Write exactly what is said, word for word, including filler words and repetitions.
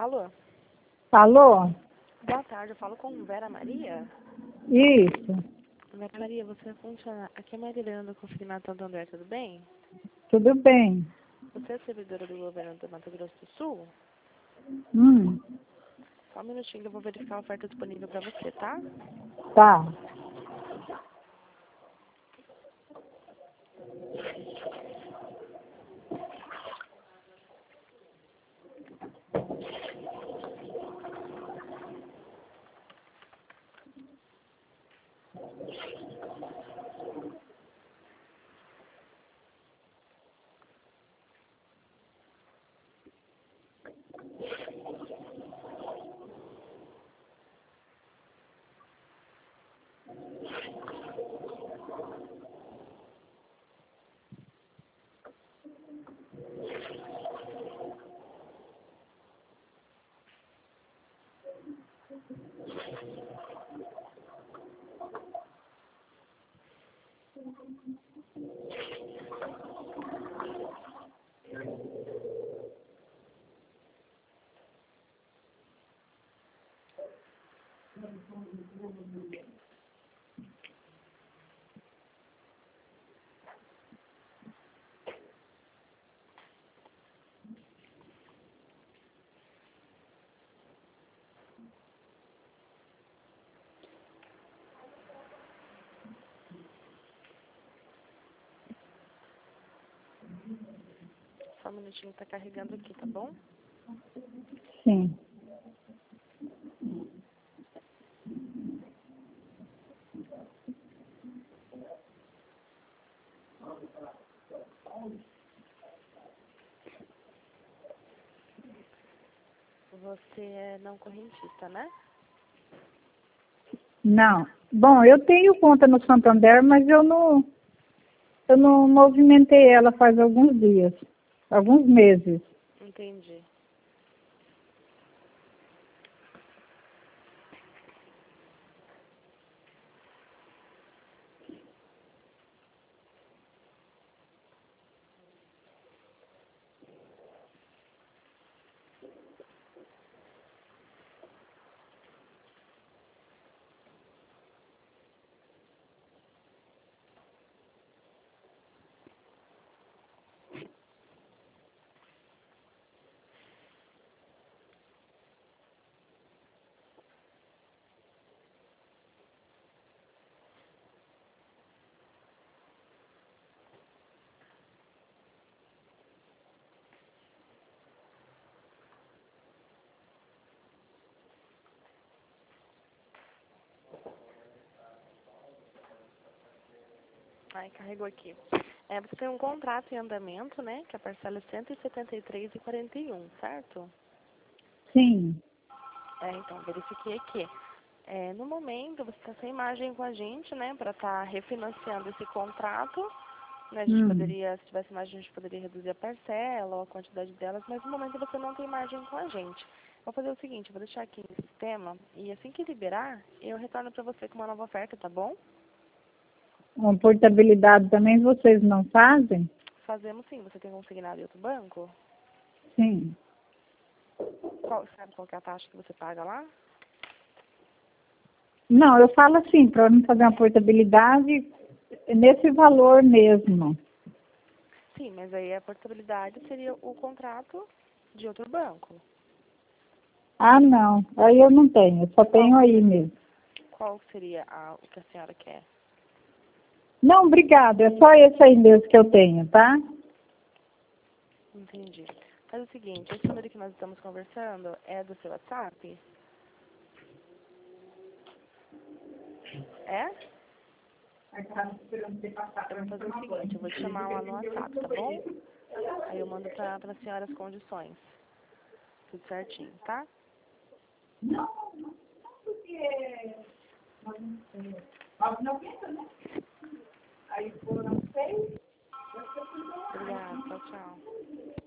Alô? Alô? Boa tarde, eu falo com Vera Maria. Isso. Vera Maria, você é funcionária. Aqui é Marilena do Consignado Santander, tudo bem? Tudo bem. Você é servidora do governo do Mato Grosso do Sul? Hum, Só um minutinho que eu vou verificar a oferta disponível para você, tá? tá. Só um minutinho que tá carregando aqui, tá bom? Sim. Você é não correntista, né? Não. Bom, eu tenho conta no Santander, mas eu não, eu não movimentei ela faz alguns dias, alguns meses. Entendi. Ai, carregou aqui. É, você tem um contrato em andamento, né? Que a parcela é cento e setenta e três reais e quarenta e um, certo? Sim. É, então, verifiquei aqui. É, no momento, você está sem margem com a gente, né? Para estar refinanciando esse contrato. Né, a gente Hum. poderia, se tivesse margem, a gente poderia reduzir a parcela ou a quantidade delas, mas no momento você não tem margem com a gente. Vou fazer o seguinte, eu vou deixar aqui no sistema e assim que liberar, eu retorno para você com uma nova oferta, tá bom? Uma portabilidade também vocês não fazem? Fazemos sim. Você tem consignado em outro banco? Sim. Qual, sabe qual que é a taxa que você paga lá? Não, eu falo assim, para não fazer uma portabilidade nesse valor mesmo. Sim, mas aí a portabilidade seria o contrato de outro banco. Ah, não. Aí eu não tenho, eu só Qual, tenho aí mesmo. qual seria a, o que a senhora quer? Não, obrigada. É só esse aí mesmo que eu tenho, tá? Entendi. Faz o seguinte, esse número que nós estamos conversando é do seu WhatsApp? É? Eu vou fazer o seguinte, eu vou te chamar lá no WhatsApp, tá bom? Aí eu mando pra, pra senhora as condições. Tudo certinho, tá? Não, não, porque nós não pensamos, né? Aí foram seis. Obrigada, tchau, tchau.